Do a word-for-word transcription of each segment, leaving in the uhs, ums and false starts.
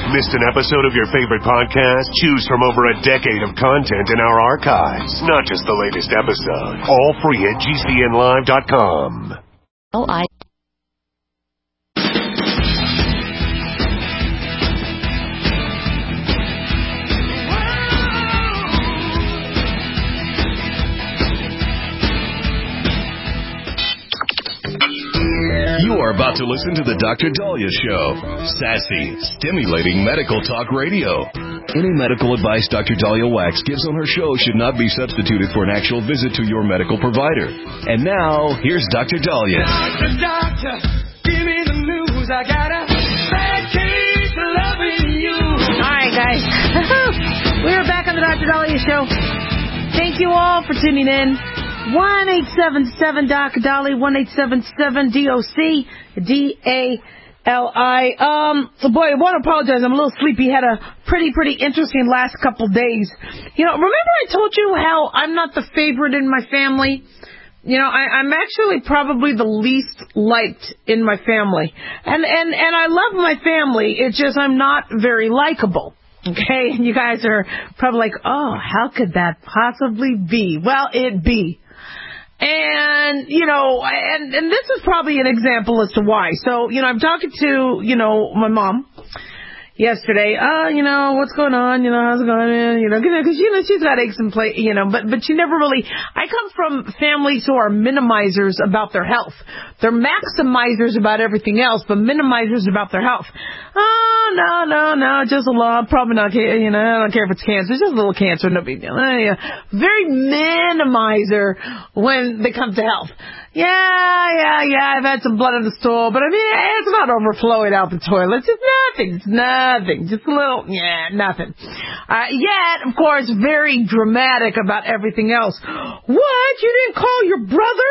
Missed an episode of your favorite podcast? Choose from over a decade of content in our archives. Not just the latest episode. All free at G C N live dot com. Oh, I... You are about to listen to the Doctor Dahlia Show. Sassy, stimulating medical talk radio. Any medical advice Doctor Dahlia Wax gives on her show should not be substituted for an actual visit to your medical provider. And now, here's Doctor Dahlia. Doctor, doctor, give me the news. I got a bad case of loving you. All right, guys. We're back on the Doctor Dahlia Show. Thank you all for tuning in. one eight seven seven D O C Dahlia, one eight seven seven D O C D A L I. Um, so boy, I want to apologize. I'm a little sleepy. Had a pretty, pretty interesting last couple days. You know, remember I told you how I'm not the favorite in my family? You know, I, I'm actually probably the least liked in my family. And, and, and I love my family. It's just I'm not very likable. Okay? And you guys are probably like, oh, how could that possibly be? Well, it be. And, you know, and, and this is probably an example as to why. So, you know, I'm talking to, you know, my mom yesterday. Uh, you know, what's going on? You know, how's it going? You know, because, you know, she's got aches and play, you know, but, but she never really, I come from families who are minimizers about their health. They're maximizers about everything else, but minimizers about their health. Oh, no, no, no, just a lump. Probably not, you know, I don't care if it's cancer. It's just a little cancer, no big deal. Uh, yeah. Very minimizer when they come to health. Yeah, yeah, yeah, I've had some blood in the stool, but I mean, it's not overflowing out the toilet. It's just nothing. It's nothing. Just a little, yeah, nothing. Uh, yet, of course, very dramatic about everything else. What? You didn't call your brother?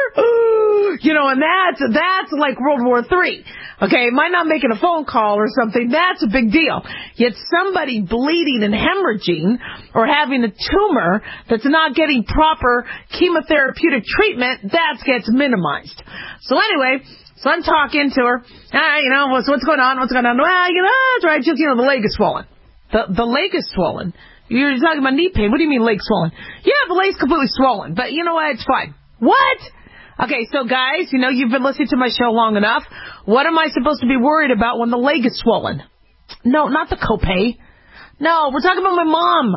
You know, and that's, that's like World War Three. Okay, it might not making a phone call or something. That's a big deal. Yet somebody bleeding and hemorrhaging or having a tumor that's not getting proper chemotherapeutic treatment, that gets minimized. So anyway, so I'm talking to her. All right, you know, what's, what's going on? What's going on? Well, you know, that's right. Just, you know, the leg is swollen. The, the leg is swollen. You're talking about knee pain. What do you mean leg swollen? Yeah, the leg's completely swollen. But you know what? It's fine. What? Okay, so guys, you know, you've been listening to my show long enough. What am I supposed to be worried about when the leg is swollen? No, not the copay. No, we're talking about my mom.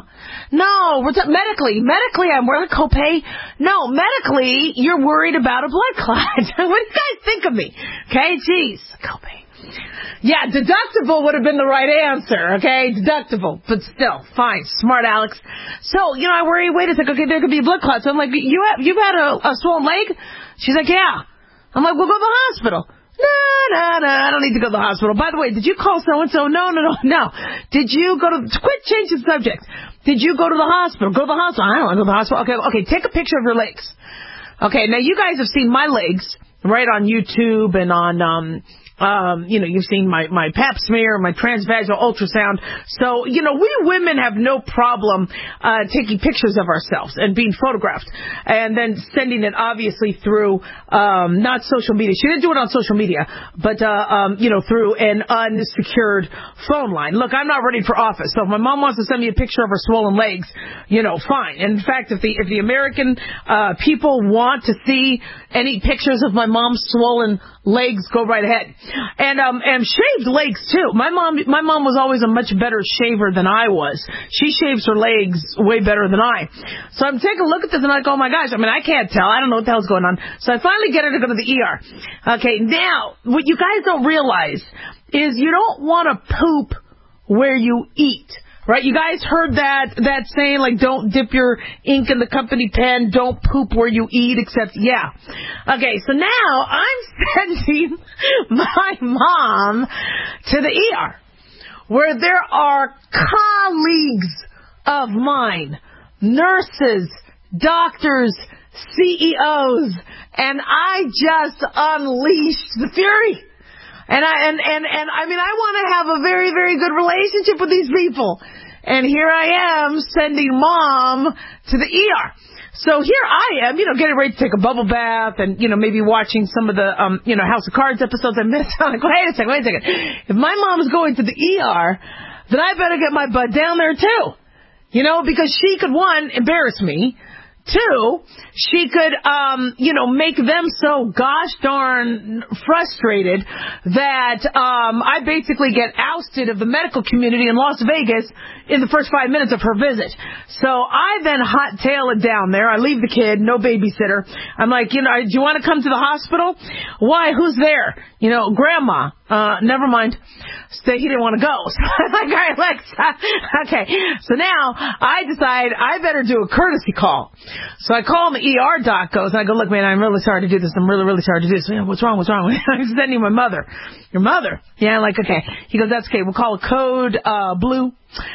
No, we're ta- medically. Medically, I'm worried about copay. No, medically, you're worried about a blood clot. What do you guys think of me? Okay, jeez, copay. Yeah, deductible would have been the right answer, okay? Deductible, but still, fine, smart Alex. So, you know, I worry, wait a second, okay, there could be a blood clot. So I'm like, you have, you've had a, a swollen leg? She's like, yeah. I'm like, we'll go to the hospital. No, no, no, I don't need to go to the hospital. By the way, did you call so-and-so? No, no, no, no. Did you go to, quit changing subjects. Did you go to the hospital? Go to the hospital. I don't want to go to the hospital. Okay, okay, take a picture of your legs. Okay, now you guys have seen my legs, right, on YouTube and on, um, Um, you know, you've seen my, my pap smear, my transvaginal ultrasound. So, you know, we women have no problem uh, taking pictures of ourselves and being photographed and then sending it obviously through, um, not social media. She didn't do it on social media, but, uh, um, you know, through an unsecured phone line. Look, I'm not running for office. So if my mom wants to send me a picture of her swollen legs, you know, fine. And in fact, if the, if the American uh, people want to see any pictures of my mom's swollen legs, go right ahead. And um and shaved legs too. My mom my mom was always a much better shaver than I was. She shaves her legs way better than I. So I'm taking a look at this and I'm like, oh my gosh, I mean I can't tell. I don't know what the hell's going on. So I finally get her to go to the E R. Okay, now what you guys don't realize is you don't want to poop where you eat. Right, you guys heard that that saying, like, don't dip your ink in the company pen, don't poop where you eat, except, yeah. Okay, so now I'm sending my mom to the E R, where there are colleagues of mine, nurses, doctors, C E Os, and I just unleashed the fury. And I and, and, and I mean, I want to have a very, very good relationship with these people. And here I am sending mom to the E R. So here I am, you know, getting ready to take a bubble bath and, you know, maybe watching some of the, um, you know, House of Cards episodes I missed. I'm like, wait a second, wait a second. If my mom is going to the E R, then I better get my butt down there, too. You know, because she could, one, embarrass me. Two, she could, um, you know, make them so gosh darn frustrated that um, I basically get ousted of the medical community in Las Vegas in the first five minutes of her visit. So I then hot tail it down there. I leave the kid, no babysitter. I'm like, you know, do you want to come to the hospital? Why? Who's there? You know, Grandma. Uh, never mind. So he didn't want to go. So I'm like, all right, Alexa. Okay. So now I decide I better do a courtesy call. So I call him, the E R doc goes, and I go, look, man, I'm really sorry to do this. I'm really, really sorry to do this. Yeah, what's wrong? What's wrong? I'm sending my mother. Your mother? Yeah, I'm like, okay. He goes, that's okay. We'll call a code, uh, blue.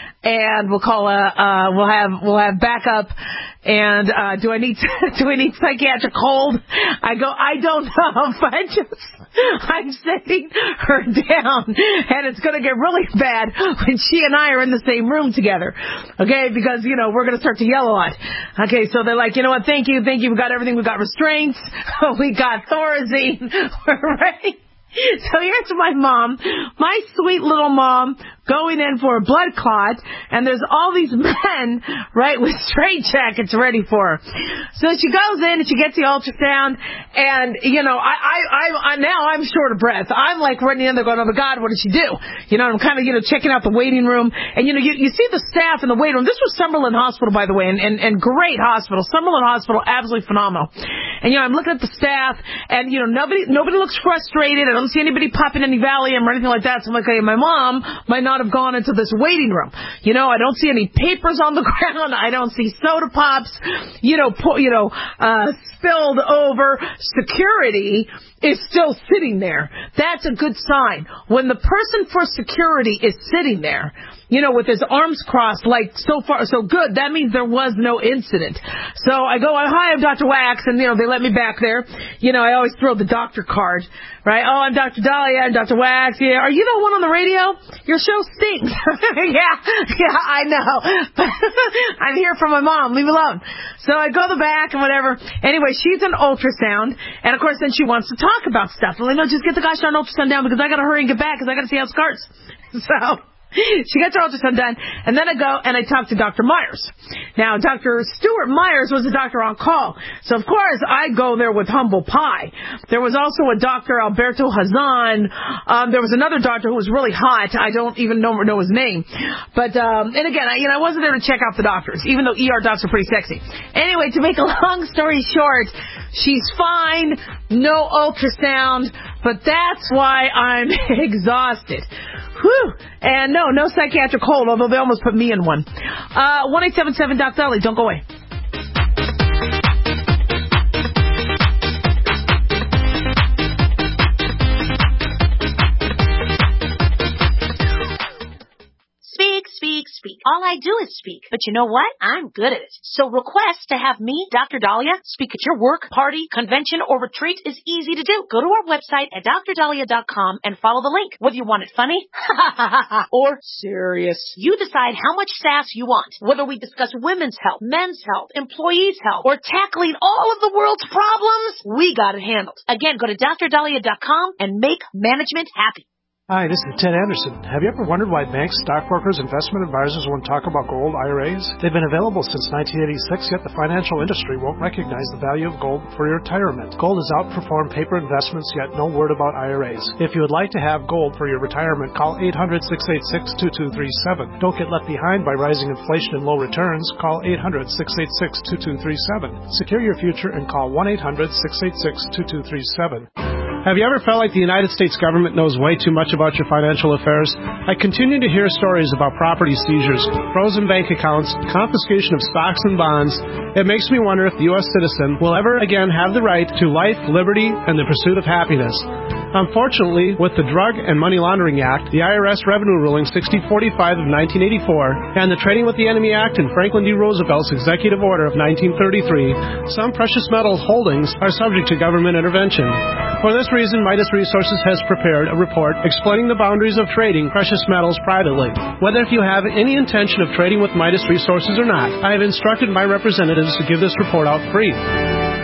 And we'll call a, uh, we'll have, we'll have backup. And, uh, do I need, do I need psychiatric hold? I go, I don't know. But I just, I'm sitting her down. And it's going to get really bad when she and I are in the same room together. Okay. Because, you know, we're going to start to yell a lot. Okay. So they're like, you know what? Thank you. Thank you. We got everything. We got restraints. We got Thorazine. We're ready. So here's my mom, my sweet little mom, going in for a blood clot, and there's all these men, right, with straight jackets ready for her. So she goes in and she gets the ultrasound, and, you know, I, I, I, I now I'm short of breath. I'm like running in there going, oh my God, what did she do? You know, I'm kind of, you know, checking out the waiting room, and, you know, you, you see the staff in the waiting room. This was Summerlin Hospital, by the way, and, and, and great hospital. Summerlin Hospital, absolutely phenomenal. And, you know, I'm looking at the staff, and, you know, nobody, nobody looks frustrated. I don't see anybody popping any Valium or anything like that. So I'm like, hey, my mom might not have gone into this waiting room. You know, I don't see any papers on the ground. I don't see soda pops, you know, po- you know, uh, spilled over. Security is still sitting there. That's a good sign. When the person for security is sitting there, you know, with his arms crossed, like, so far, so good, that means there was no incident. So I go, hi, I'm Doctor Wax, and, you know, they let me back there. You know, I always throw the doctor card, right? Oh, I'm Doctor Dahlia, I'm Doctor Wax. Yeah, are you the one on the radio? Your show stinks. yeah, yeah, I know. I'm here for my mom. Leave me alone. So I go to the back and whatever. Anyway, she's an ultrasound, and, of course, then she wants to talk about stuff. I'm like, no, just get the gosh darn ultrasound down because I got to hurry and get back because I got to see how it starts. So she gets her ultrasound done, and then I go and I talk to Doctor Myers. Now, Doctor Stuart Myers was a doctor on call, so of course I go there with humble pie. There was also a Doctor Alberto Hazan. Um, there was another doctor who was really hot. I don't even know, know his name. But, um, and again, I, you know, I wasn't there to check out the doctors, even though E R docs are pretty sexy. Anyway, to make a long story short, she's fine, no ultrasound, but that's why I'm exhausted. Whew. And no, no psychiatric hold, although they almost put me in one. Uh, one eight seven seven Doc Dolly. Don't go away. Speak, speak, speak. All I do is speak. But you know what? I'm good at it. So request to have me, Doctor Dahlia, speak at your work, party, convention, or retreat is easy to do. Go to our website at dr dahlia dot com and follow the link. Whether you want it funny or serious, you decide how much sass you want. Whether we discuss women's health, men's health, employees' health, or tackling all of the world's problems, we got it handled. Again, go to dr dahlia dot com and make management happy. Hi, this is Ted Anderson. Have you ever wondered why banks, stockbrokers, investment advisors won't talk about gold I R As? They've been available since nineteen eighty-six, yet the financial industry won't recognize the value of gold for your retirement. Gold has outperformed paper investments, yet no word about I R As. If you would like to have gold for your retirement, call eight hundred, six eight six, two two three seven. Don't get left behind by rising inflation and low returns. Call eight hundred, six eight six, two two three seven. Secure your future and call one eight hundred, six eight six, two two three seven. Have you ever felt like the United States government knows way too much about your financial affairs? I continue to hear stories about property seizures, frozen bank accounts, confiscation of stocks and bonds. It makes me wonder if the U S citizen will ever again have the right to life, liberty, and the pursuit of happiness. Unfortunately, with the Drug and Money Laundering Act, the I R S Revenue Ruling sixty forty-five of nineteen eighty-four, and the Trading with the Enemy Act and Franklin D. Roosevelt's Executive Order of nineteen thirty-three, some precious metals holdings are subject to government intervention. For this reason, Midas Resources has prepared a report explaining the boundaries of trading precious metals privately. Whether if you have any intention of trading with Midas Resources or not, I have instructed my representatives to give this report out free.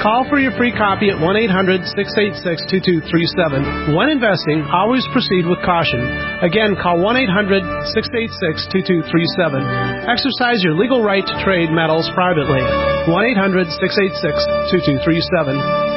Call for your free copy at one eight hundred six eight six two two three seven. When investing, always proceed with caution. Again, call one eight hundred six eight six two two three seven. Exercise your legal right to trade metals privately. one eight hundred six eight six two two three seven.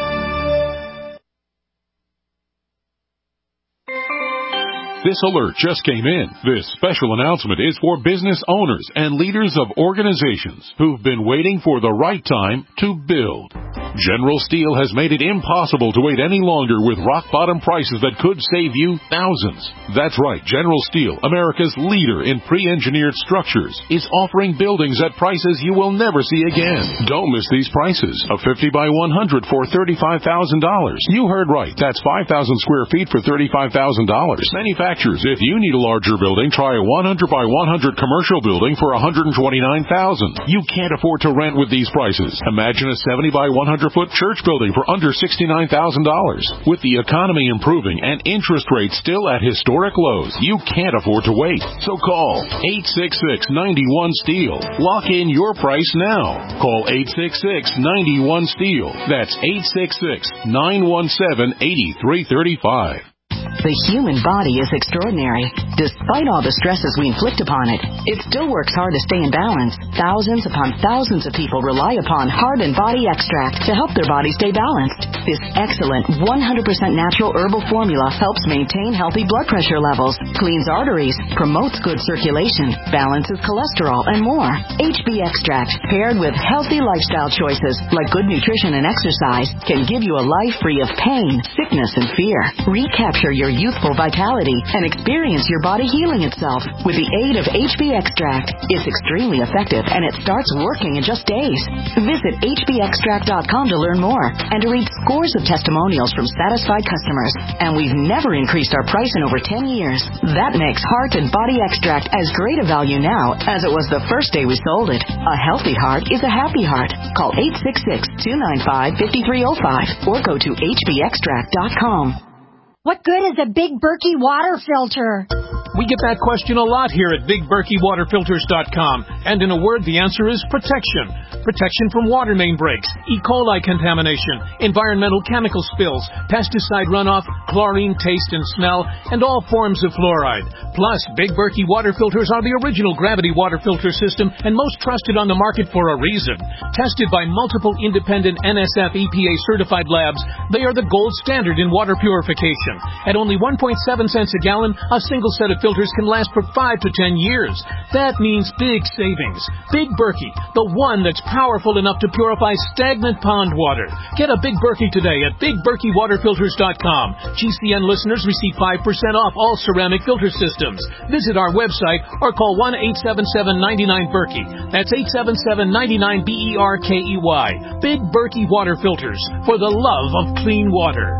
This alert just came in. This special announcement is for business owners and leaders of organizations who've been waiting for the right time to build. General Steel has made it impossible to wait any longer with rock-bottom prices that could save you thousands. That's right, General Steel, America's leader in pre-engineered structures, is offering buildings at prices you will never see again. Don't miss these prices. A fifty by one hundred for thirty-five thousand dollars. You heard right. That's five thousand square feet for thirty-five thousand dollars. Manufacturers, if you need a larger building, try a one hundred by one hundred commercial building for one hundred twenty-nine thousand dollars. You can't afford to rent with these prices. Imagine a seventy by one hundred foot church building for under sixty-nine thousand dollars. With the economy improving and interest rates still at historic lows, you can't afford to wait. So call eight six six, nine one, STEEL. Lock in your price now. Call eight six six, nine one, STEEL. That's eight six six, nine one seven, eight three three five. The human body is extraordinary. Despite all the stresses we inflict upon it, it still works hard to stay in balance. Thousands upon thousands of people rely upon Heart and Body Extract to help their body stay balanced. This excellent one hundred percent natural herbal formula helps maintain healthy blood pressure levels, cleans arteries, promotes good circulation, balances cholesterol, and more. H B Extract, paired with healthy lifestyle choices like good nutrition and exercise, can give you a life free of pain, sickness, and fear. Recapture your youthful vitality and experience your body healing itself with the aid of H B Extract. It's extremely effective and it starts working in just days. Visit H B extract dot com to learn more and to read scores of testimonials from satisfied customers. And we've never increased our price in over ten years. That makes Heart and Body Extract as great a value now as it was the first day we sold it. A healthy heart is a happy heart. Call eight six six, two nine five, five three zero five or go to H B extract dot com. What good is a Big Berkey water filter? We get that question a lot here at Big Berkey Water Filters dot com. And in a word, the answer is protection. Protection from water main breaks, E. coli contamination, environmental chemical spills, pesticide runoff, chlorine taste and smell, and all forms of fluoride. Plus, Big Berkey water filters are the original gravity water filter system and most trusted on the market for a reason. Tested by multiple independent N S F E P A certified labs, they are the gold standard in water purification. At only one point seven cents a gallon, a single set of filters can last for five to ten years. That means big savings. Big Berkey, the one that's powerful enough to purify stagnant pond water. Get a Big Berkey today at Big Berkey Water Filters dot com. G C N listeners receive five percent off all ceramic filter systems. Visit our website or call one eight seven seven, nine nine, Berkey. That's eight seven seven, nine nine, B E R K E Y. Big Berkey Water Filters, for the love of clean water.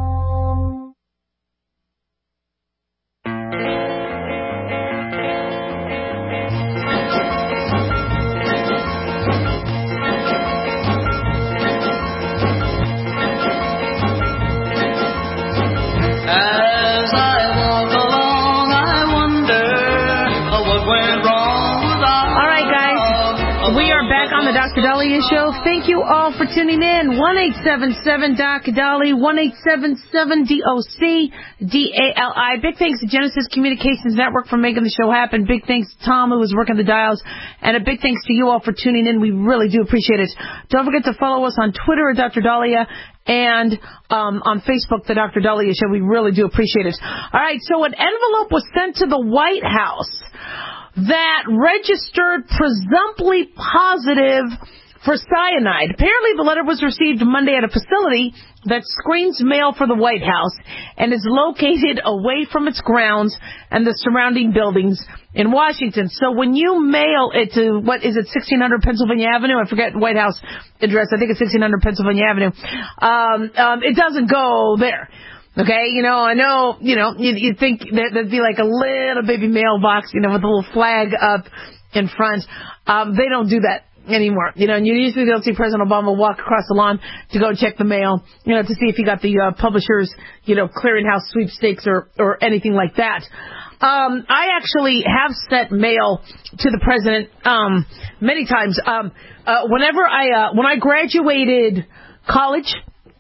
Doctor Dahlia Show. Thank you all for tuning in. one eight seven seven, D O C, Dali, one eight seven seven, D O C, D A L I. Big thanks to Genesis Communications Network for making the show happen. Big thanks to Tom, who was working the dials. And a big thanks to you all for tuning in. We really do appreciate it. Don't forget to follow us on Twitter at Doctor Dahlia and um, on Facebook, The Doctor Dahlia Show. We really do appreciate it. All right, so an envelope was sent to the White House that registered presumptively positive for cyanide. Apparently, the letter was received Monday at a facility that screens mail for the White House and is located away from its grounds and the surrounding buildings in Washington. So when you mail it to, what is it, sixteen hundred Pennsylvania Avenue? I forget White House address. I think it's sixteen hundred Pennsylvania Avenue. Um, um, it doesn't go there. Okay, you know, I know, you know, you'd, you'd think that there'd be like a little baby mailbox, you know, with a little flag up in front. Um, they don't do that anymore. You know, and you usually don't see President Obama walk across the lawn to go check the mail, you know, to see if he got the uh, publishers, you know, clearinghouse sweepstakes or, or anything like that. Um, I actually have sent mail to the president um, many times. Um, uh, whenever I, uh, when I graduated college.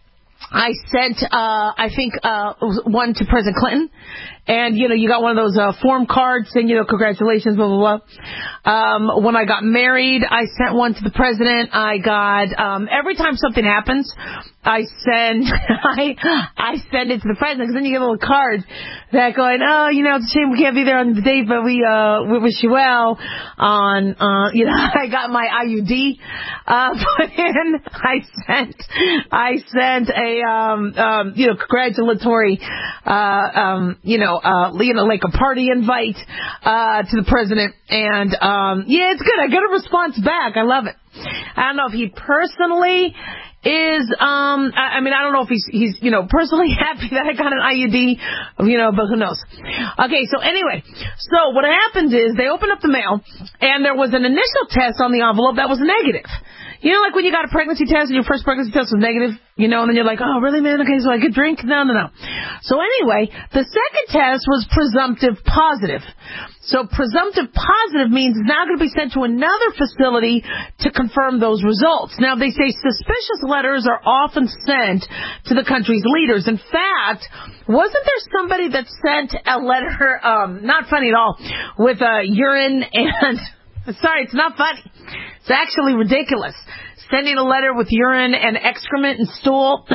I sent, uh, I think, uh, one to President Clinton. And, you know, you got one of those uh, form cards saying, you know, congratulations, blah, blah, blah. Um, when I got married, I sent one to the president. I got, um, every time something happens, I send, I, I send it to the president, because then you get a little card that going, oh, you know, it's a shame we can't be there on the date, but we, uh, we wish you well on, uh, you know, I got my I U D, uh, put in. I sent, I sent a, um, um, you know, congratulatory, uh, um, you know, Uh, you know, like a party invite, uh, to the president. And, um, yeah, it's good. I get a response back. I love it. I don't know if he personally is, um, I, I mean, I don't know if he's, he's, you know, personally happy that I got an I U D, you know, but who knows. Okay, so anyway, so what happened is they opened up the mail, and there was an initial test on the envelope that was negative. You know, like when you got a pregnancy test and your first pregnancy test was negative, you know, and then you're like, oh, really, man? Okay, so I could drink? No, no, no. So anyway, the second test was presumptive positive. So presumptive positive means it's now going to be sent to another facility to confirm those results. Now, they say suspicious letters are often sent to the country's leaders. In fact, wasn't there somebody that sent a letter, um, not funny at all, with uh, urine and... Sorry, it's not funny. It's actually ridiculous. Sending a letter with urine and excrement and stool.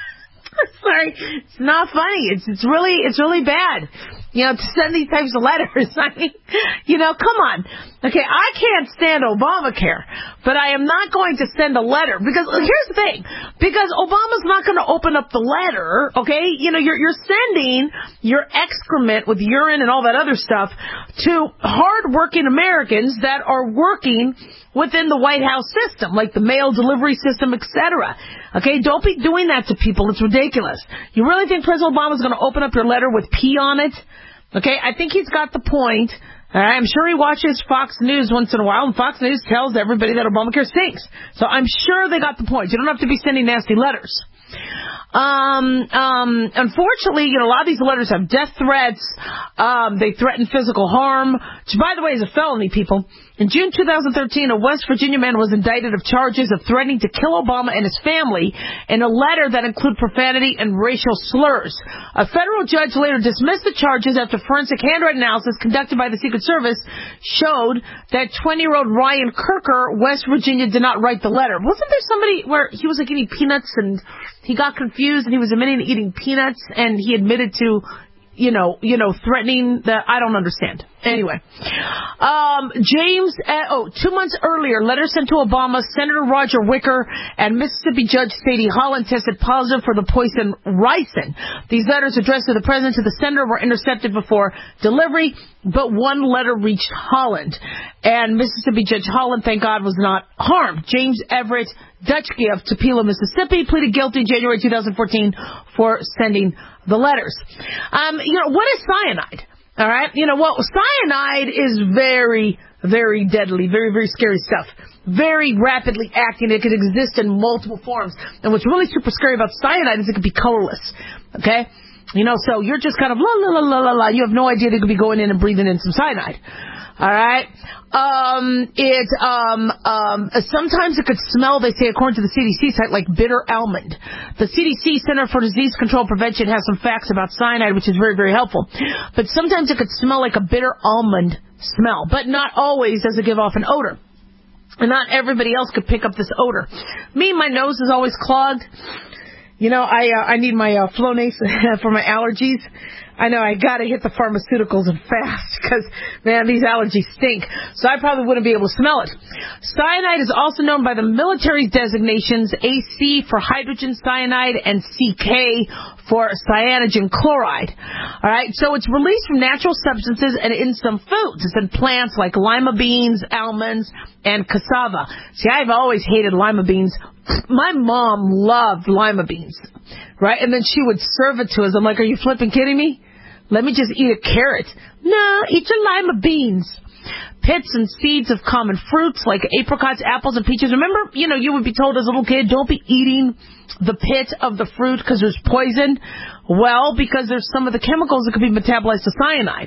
Sorry, it's not funny. It's it's really it's really bad. You know, to send these types of letters. I mean, you know, come on. Okay, I can't stand Obamacare, but I am not going to send a letter because here's the thing. Because Obama's not going to open up the letter, okay? You know, you're you're sending your excrement with urine and all that other stuff to hardworking Americans that are working within the White House system, like the mail delivery system, et cetera. Okay, don't be doing that to people. It's ridiculous. You really think President Obama's going to open up your letter with pee on it? Okay, I think he's got the point. I'm sure he watches Fox News once in a while, and Fox News tells everybody that Obamacare stinks. So I'm sure they got the point. You don't have to be sending nasty letters. Um, um, unfortunately, you know, a lot of these letters have death threats. Um, they threaten physical harm, which, by the way, is a felony, people. In June two thousand thirteen, a West Virginia man was indicted of charges of threatening to kill Obama and his family in a letter that included profanity and racial slurs. A federal judge later dismissed the charges after forensic handwriting analysis conducted by the Secret Service showed that twenty-year-old Ryan Kirker, West Virginia, did not write the letter. Wasn't there somebody where he was like eating peanuts and he got confused and he was admitting to eating peanuts and he admitted to, you know, you know, threatening the, I don't understand. Anyway, um, James, uh, oh, two months earlier, letter sent to Obama, Senator Roger Wicker and Mississippi Judge Sadie Holland tested positive for the poison ricin. These letters addressed to the president to the senator were intercepted before delivery, but one letter reached Holland. And Mississippi Judge Holland, thank God, was not harmed. James Everett, Dutch gift, Tupelo, Mississippi, pleaded guilty in January two thousand fourteen for sending the letters. Um, you know, what is cyanide? All right, you know, well, cyanide is very, very deadly, very, very scary stuff. Very rapidly acting. It could exist in multiple forms. And what's really super scary about cyanide is it could be colorless. Okay? You know, so you're just kind of la, la, la, la, la, la. You have no idea they could be going in and breathing in some cyanide. All right? Um, it, um, um, sometimes it could smell, they say, according to the C D C site, like bitter almond. The C D C, Center for Disease Control and Prevention, has some facts about cyanide, which is very, very helpful. But sometimes it could smell like a bitter almond smell, but not always does it give off an odor. And not everybody else could pick up this odor. Me, my nose is always clogged. You know, I uh, I need my uh, Flonase for my allergies. I know I got to hit the pharmaceuticals and fast because, man, these allergies stink. So I probably wouldn't be able to smell it. Cyanide is also known by the military's designations A C for hydrogen cyanide and C K for cyanogen chloride. All right, so it's released from natural substances and in some foods. It's in plants like lima beans, almonds, and cassava. See, I've always hated lima beans. My mom loved lima beans, right? And then she would serve it to us. I'm like, are you flipping kidding me? Let me just eat a carrot. No, eat your lima beans. Pits and seeds of common fruits like apricots, apples, and peaches. Remember, you know, you would be told as a little kid, don't be eating the pit of the fruit because there's poison. Well, because there's some of the chemicals that could be metabolized to cyanide.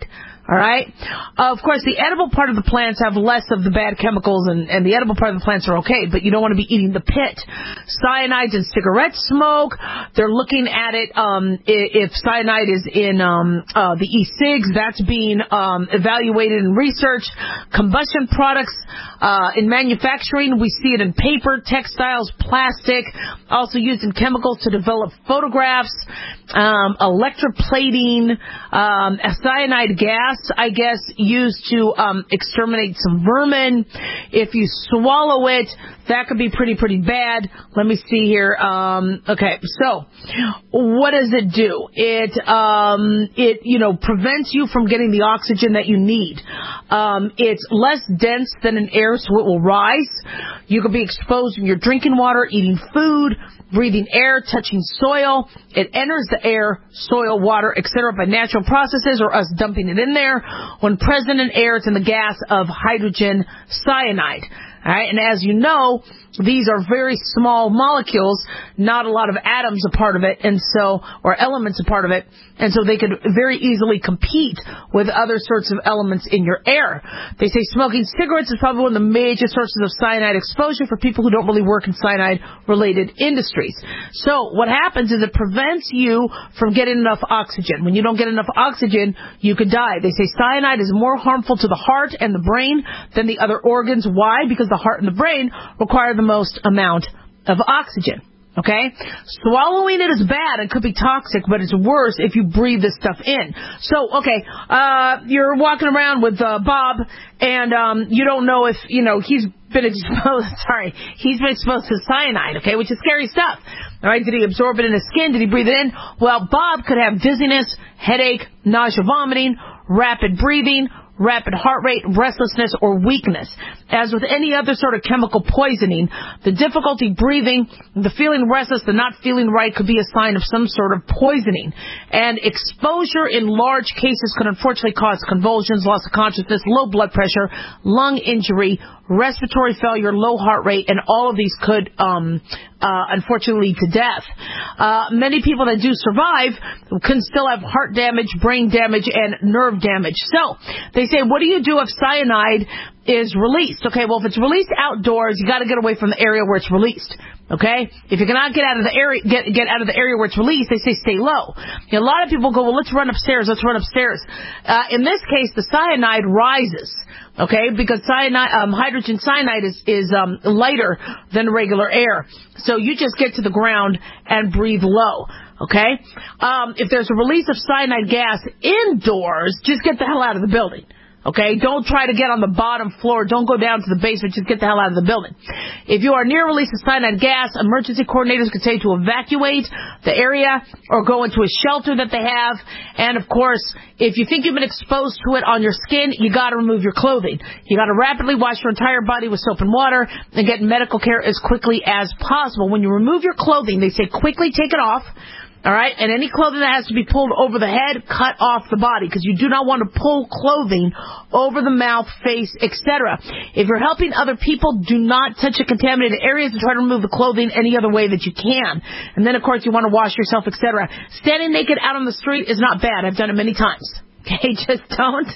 All right. Uh, of course, the edible part of the plants have less of the bad chemicals, and, and the edible part of the plants are okay, but you don't want to be eating the pit. Cyanide in cigarette smoke. They're looking at it, um, if cyanide is in um, uh, the e-cigs, that's being um, evaluated and researched. Combustion products uh, in manufacturing, we see it in paper, textiles, plastic, also used in chemicals to develop photographs, um, electroplating, um, a cyanide gas, I guess, used to um, exterminate some vermin. If you swallow it, that could be pretty, pretty bad. Let me see here. Um, okay, so what does it do? It, um, it, you know, prevents you from getting the oxygen that you need. Um, it's less dense than an air, so it will rise. You could be exposed when you're drinking water, eating food, breathing air, touching soil. It enters the air, soil, water, et cetera by natural processes or us dumping it in there. When present in air, it's in the gas of hydrogen cyanide. All right, and as you know, these are very small molecules, not a lot of atoms a part of it, and so, or elements a part of it, and so they could very easily compete with other sorts of elements in your air. They say smoking cigarettes is probably one of the major sources of cyanide exposure for people who don't really work in cyanide-related industries. So what happens is it prevents you from getting enough oxygen. When you don't get enough oxygen, you could die. They say cyanide is more harmful to the heart and the brain than the other organs. Why? Because the heart and the brain require the most amount of oxygen. Okay? Swallowing it is bad. It could be toxic, but it's worse if you breathe this stuff in. So, okay, uh, you're walking around with uh, Bob, and um, you don't know if, you know, he's been exposed, sorry, he's been exposed to cyanide, okay, which is scary stuff. All right, did he absorb it in his skin? Did he breathe it in? Well, Bob could have dizziness, headache, nausea, vomiting, rapid breathing, rapid heart rate, restlessness, or weakness. As with any other sort of chemical poisoning, the difficulty breathing, the feeling restless, the not feeling right could be a sign of some sort of poisoning. And exposure in large cases could unfortunately cause convulsions, loss of consciousness, low blood pressure, lung injury, respiratory failure, low heart rate, and all of these could, um, uh, unfortunately, lead to death. Uh, many people that do survive can still have heart damage, brain damage, and nerve damage. So, they say, what do you do if cyanide is released? Okay, well, if it's released outdoors, you got to get away from the area where it's released. Okay, if you cannot get out of the area, get get out of the area where it's released, they say stay low. You know, a lot of people go, well, let's run upstairs. Let's run upstairs. Uh, in this case, the cyanide rises. Okay, because cyanide, um, hydrogen cyanide is is um, lighter than regular air. So you just get to the ground and breathe low. Okay, um, if there's a release of cyanide gas indoors, just get the hell out of the building. Okay, don't try to get on the bottom floor. Don't go down to the basement. Just get the hell out of the building. If you are near release of cyanide gas, emergency coordinators could say to evacuate the area or go into a shelter that they have. And, of course, if you think you've been exposed to it on your skin, you got to remove your clothing. You got to rapidly wash your entire body with soap and water and get medical care as quickly as possible. When you remove your clothing, they say quickly take it off. All right, and any clothing that has to be pulled over the head, cut off the body, because you do not want to pull clothing over the mouth, face, et cetera. If you're helping other people, do not touch the contaminated areas and try to remove the clothing any other way that you can. And then, of course, you want to wash yourself, et cetera. Standing naked out on the street is not bad. I've done it many times. Okay, just don't.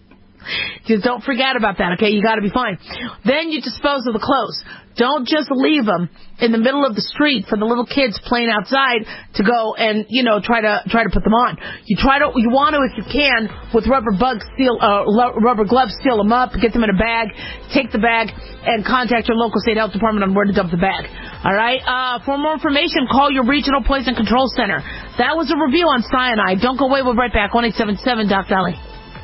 Just don't forget about that, okay? You got to be fine. Then you dispose of the clothes. Don't just leave them in the middle of the street for the little kids playing outside to go and, you know, try to try to put them on. You try to, you want to, if you can, with rubber bugs, seal, uh, rubber gloves, seal them up, get them in a bag, take the bag, and contact your local state health department on where to dump the bag. All right. Uh, for more information, call your regional poison control center. That was a review on cyanide. Don't go away. We'll be right back. one eight seven seven Doc Dolly.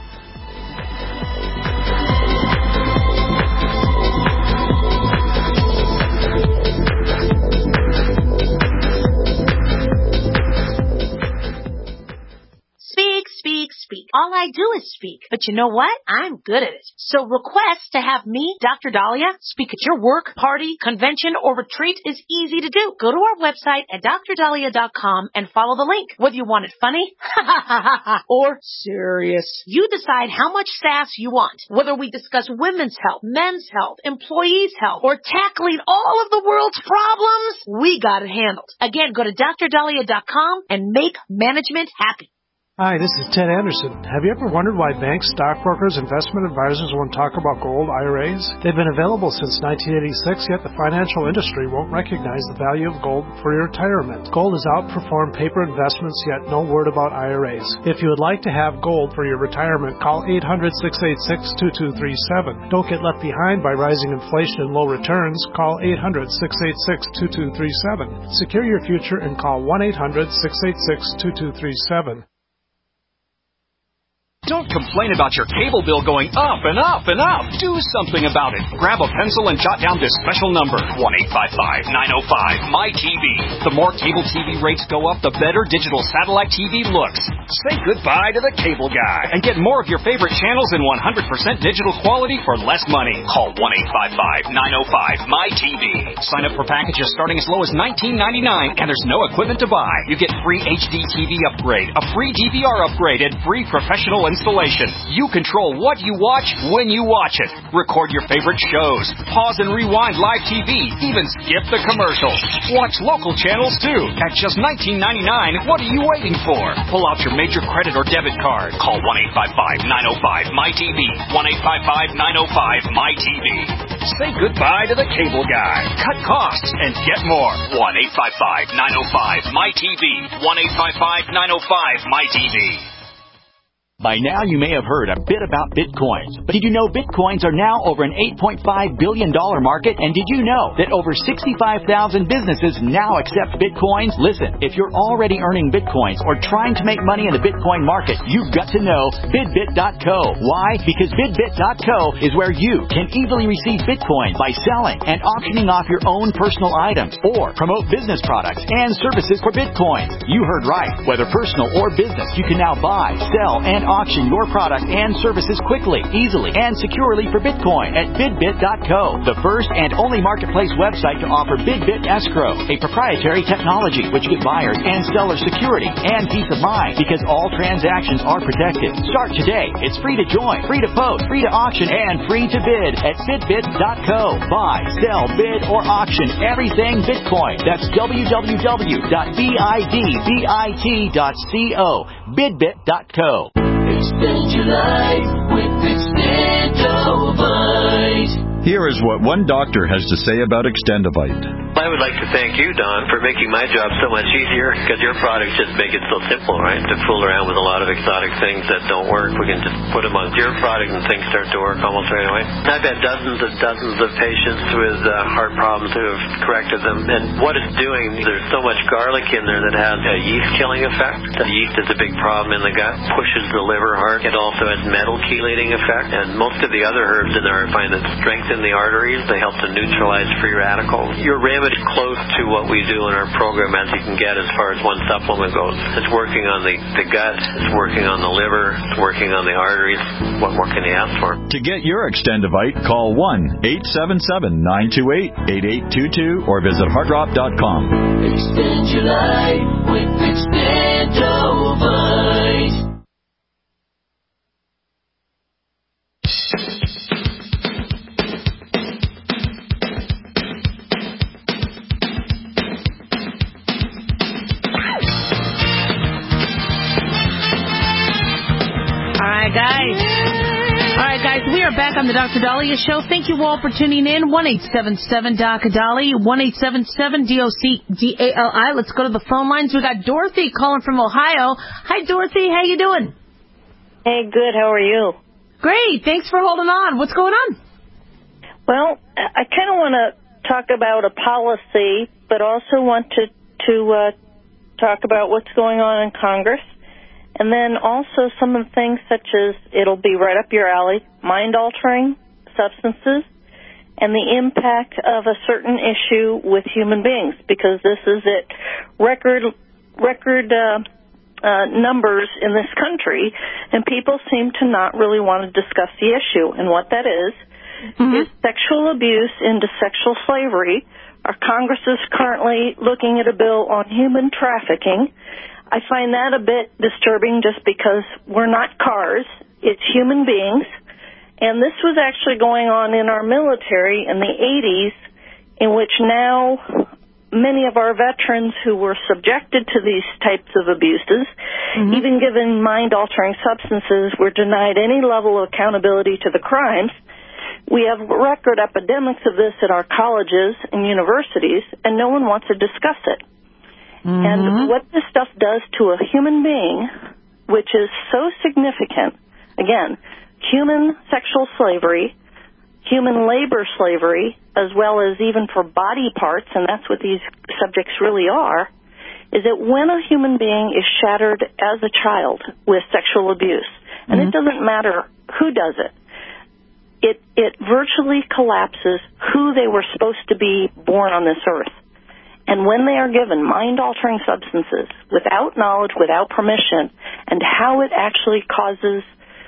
Speak, speak. All I do is speak. But you know what? I'm good at it. So request to have me, Doctor Dahlia, speak at your work, party, convention, or retreat is easy to do. Go to our website at D R dahlia dot com and follow the link. Whether you want it funny or serious, you decide how much sass you want. Whether we discuss women's health, men's health, employees' health, or tackling all of the world's problems, we got it handled. Again, go to D R dahlia dot com and make management happy. Hi, this is Ted Anderson. Have you ever wondered why banks, stockbrokers, investment advisors won't talk about gold I R As? They've been available since nineteen eighty-six, yet the financial industry won't recognize the value of gold for your retirement. Gold has outperformed paper investments, yet no word about I R As. If you would like to have gold for your retirement, call eight hundred, six eight six, two two three seven. Don't get left behind by rising inflation and low returns. Call eight hundred, six eight six, two two three seven. Secure your future and call one eight hundred, six eight six, two two three seven. Don't complain about your cable bill going up and up and up. Do something about it. Grab a pencil and jot down this special number, one eight five five, nine oh five, M Y T V. The more cable T V rates go up, the better digital satellite T V looks. Say goodbye to the cable guy and get more of your favorite channels in one hundred percent digital quality for less money. Call one eight five five, nine oh five, M Y T V. Sign up for packages starting as low as nineteen ninety-nine, and there's no equipment to buy. You get free H D T V upgrade, a free D V R upgrade, and free professional installation. You control what you watch when you watch it. Record your favorite shows. Pause and rewind live T V. Even skip the commercials. Watch local channels too. At just nineteen ninety-nine, what are you waiting for? Pull out your major credit or debit card. Call one eight five five, nine oh five, M Y T V. one eight five five, nine oh five, M Y T V. Say goodbye to the cable guy. Cut costs and get more. one eight five five, nine oh five, M Y T V. one eight five five, nine oh five, M Y T V. By now, you may have heard a bit about Bitcoins. But did you know Bitcoins are now over an eight point five billion dollars market? And did you know that over sixty-five thousand businesses now accept Bitcoins? Listen, if you're already earning Bitcoins or trying to make money in the Bitcoin market, you've got to know Bidbit dot co. Why? Because Bidbit dot co is where you can easily receive Bitcoin by selling and auctioning off your own personal items or promote business products and services for Bitcoins. You heard right. Whether personal or business, you can now buy, sell, and auction your product and services quickly, easily, and securely for Bitcoin at Bidbit dot co, the first and only marketplace website to offer Bidbit Escrow, a proprietary technology which gives buyers and sellers security and peace of mind because all transactions are protected. Start today. It's free to join, free to post, free to auction, and free to bid at Bidbit dot co. Buy, sell, bid, or auction everything Bitcoin. That's w w w dot bidbit dot co. Bidbit dot co. Extend your life with Extendovite. Here is what one doctor has to say about Extendovite. I would like to thank you, Don, for making my job so much easier, because your products just make it so simple, right? To fool around with a lot of exotic things that don't work, we can just put them on your product and things start to work almost right away. I've had dozens and dozens of patients with uh, heart problems who have corrected them, and what it's doing, there's so much garlic in there that has a yeast-killing effect. The yeast is a big problem in the gut, pushes the liver hard. It also has metal chelating effect, and most of the other herbs in there I find that strengthen the arteries. They help to neutralize free radicals. Your remedy close to what we do in our program as you can get as far as one supplement goes. It's working on the, the gut, it's working on the liver, it's working on the arteries. What more can you ask for? To get your Extendovite, call one eight seven seven, nine two eight, eight eight two two or visit heartdrop dot com. Extend your life with Extendovite. Guys. All right, guys, we are back on the Doctor Dahlia Show. Thank you all for tuning in. one eight seven seven, D O C, Dali, one eight seven seven, D O C, D A L I. Let's go to the phone lines. We got Dorothy calling from Ohio. Hi, Dorothy. How you doing? Hey, good. How are you? Great. Thanks for holding on. What's going on? Well, I kind of want to talk about a policy, but also want to, to uh, talk about what's going on in Congress. And then also some of the things such as, it'll be right up your alley, mind-altering substances and the impact of a certain issue with human beings, because this is it. Record, record uh, uh, numbers in this country, and people seem to not really want to discuss the issue. And what that is, mm-hmm. is sexual abuse into sexual slavery. Our Congress is currently looking at a bill on human trafficking. I find that a bit disturbing just because we're not cars, it's human beings. And this was actually going on in our military in the eighties, in which now many of our veterans who were subjected to these types of abuses, mm-hmm. even given mind-altering substances, were denied any level of accountability to the crimes. We have record epidemics of this at our colleges and universities, and no one wants to discuss it. Mm-hmm. And what this stuff does to a human being, which is so significant, again, human sexual slavery, human labor slavery, as well as even for body parts, and that's what these subjects really are, is that when a human being is shattered as a child with sexual abuse, and mm-hmm. it doesn't matter who does it, it it virtually collapses who they were supposed to be born on this earth. And when they are given mind-altering substances without knowledge, without permission, and how it actually causes,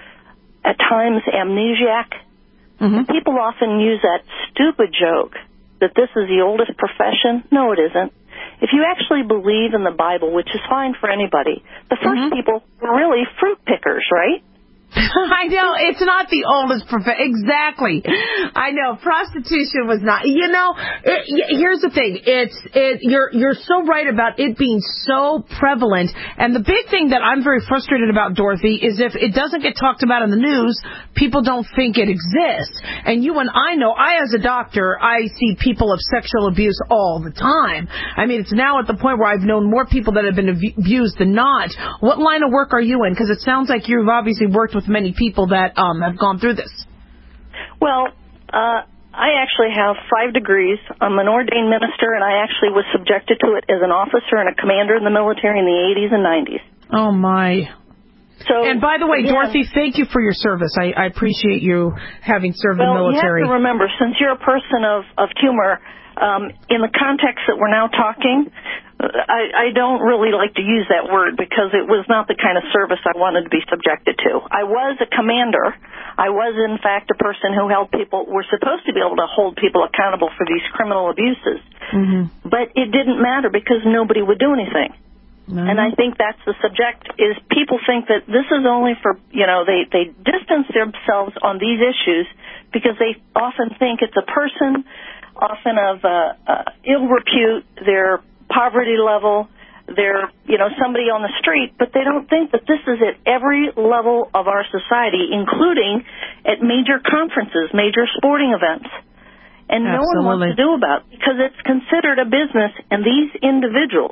at times, amnesiac, mm-hmm. people often use that stupid joke that this is the oldest profession. No, it isn't. If you actually believe in the Bible, which is fine for anybody, the first mm-hmm. people were really fruit pickers, right? I know, it's not the oldest profession. Exactly. I know, prostitution was not. You know, it, here's the thing. It's it. You're you're so right about it being so prevalent. And the big thing that I'm very frustrated about, Dorothy, is if it doesn't get talked about in the news, people don't think it exists. And you and I know, I as a doctor, I see people of sexual abuse all the time. I mean, it's now at the point where I've known more people that have been abused than not. What line of work are you in? Because it sounds like you've obviously worked with with many people that um, have gone through this. Well, uh, I actually have five degrees. I'm an ordained minister, and I actually was subjected to it as an officer and a commander in the military in the eighties and nineties. Oh, my. So, and by the way, yeah. Dorothy, thank you for your service. I, I appreciate you having served well, the military. You have to remember, since you're a person of, of humor, um, in the context that we're now talking, I, I don't really like to use that word because it was not the kind of service I wanted to be subjected to. I was a commander. I was, in fact, a person who held people, were supposed to be able to hold people accountable for these criminal abuses. Mm-hmm. But it didn't matter because nobody would do anything. Mm-hmm. And I think that's the subject, is people think that this is only for, you know, they, they distance themselves on these issues because they often think it's a person, often of uh, uh, ill repute, they're poverty level, they're, you know, somebody on the street, but they don't think that this is at every level of our society, including at major conferences, major sporting events. And Absolutely. No one wants to do about it because it's considered a business, and these individuals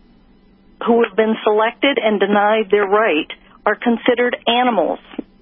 who have been selected and denied their right are considered animals.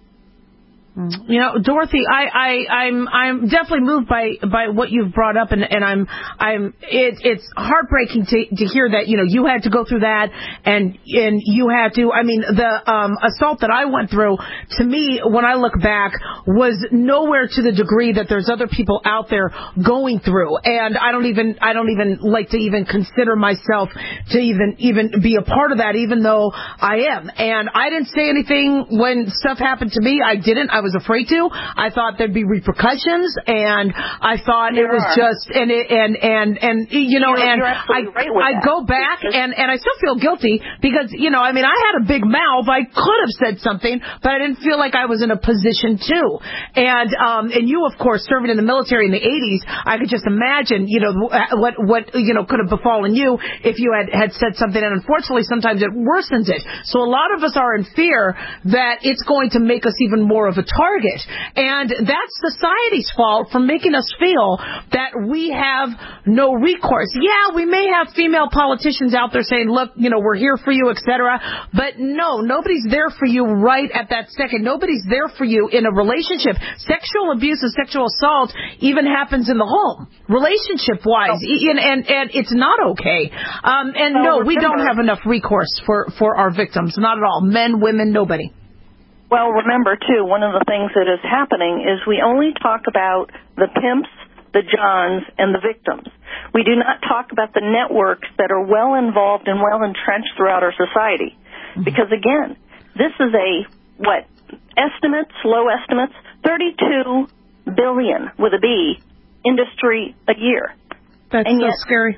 You know, Dorothy, I, I, I'm, I'm definitely moved by, by what you've brought up, and, and I'm, I'm, it, it's heartbreaking to, to hear that, you know, you had to go through that, and, and you had to, I mean, the, um, assault that I went through, to me, when I look back, was nowhere to the degree that there's other people out there going through, and I don't even, I don't even like to even consider myself to even, even be a part of that, even though I am, and I didn't say anything when stuff happened to me. I didn't. I was afraid to. I thought there'd be repercussions, and I thought there it was are. just and it, and and and you know, you're, and you're I right I that. go back and and I still feel guilty because, you know, I mean, I had a big mouth. I could have said something, but I didn't feel like I was in a position to. And um and you, of course, serving in the military in the eighties, I could just imagine, you know, what what you know could have befallen you if you had had said something. And unfortunately, sometimes it worsens it. So a lot of us are in fear that it's going to make us even more of a target. And that's society's fault for making us feel that we have no recourse. Yeah, we may have female politicians out there saying, look, you know, we're here for you, et cetera. But no, nobody's there for you right at that second. Nobody's there for you in a relationship. Sexual abuse and sexual assault even happens in the home, relationship-wise. Oh. And, and, and it's not okay. Um, and oh, no, remember, we don't have enough recourse for, for our victims. Not at all. Men, women, nobody. Well, remember, too, one of the things that is happening is we only talk about the pimps, the Johns, and the victims. We do not talk about the networks that are well involved and well entrenched throughout our society. Mm-hmm. Because, again, this is a, what, estimates, low estimates, thirty-two billion with a B industry a year. That's and so yet, scary.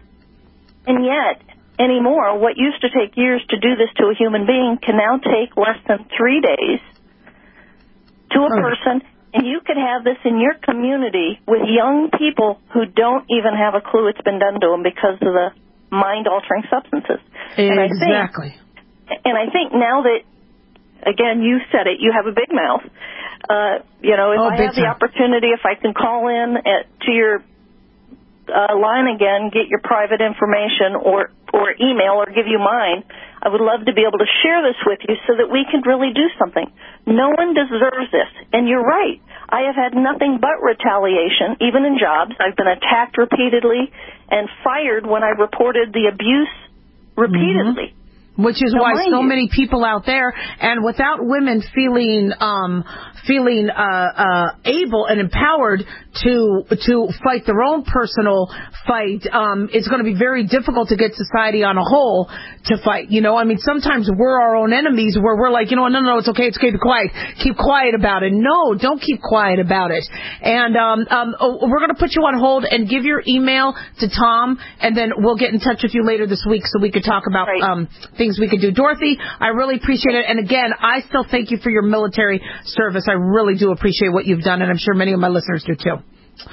And yet, anymore, what used to take years to do this to a human being can now take less than three days to a person, And you could have this in your community with young people who don't even have a clue it's been done to them because of the mind-altering substances. Exactly. And I think, and I think now that, again, you said it, you have a big mouth. Uh, you know, if oh, I have the time. opportunity, if I can call in at, to your uh, line again, get your private information or, or email or give you mine, I would love to be able to share this with you so that we can really do something. No one deserves this. And you're right. I have had nothing but retaliation, even in jobs. I've been attacked repeatedly and fired when I reported the abuse repeatedly. Mm-hmm. Which is so why so you. many people out there, and without women feeling um, feeling uh, uh, able and empowered to to fight their own personal fight, um, it's going to be very difficult to get society on a whole to fight. You know, I mean, sometimes we're our own enemies where we're like, you know, no, no, no, it's okay, it's okay, be quiet, keep quiet about it. No, don't keep quiet about it. And um, um, oh, we're going to put you on hold and give your email to Tom, and then we'll get in touch with you later this week so we could talk about right. um, things we could do. Dorothy, I really appreciate it. And again, I still thank you for your military service. I really do appreciate what you've done, and I'm sure many of my listeners do too.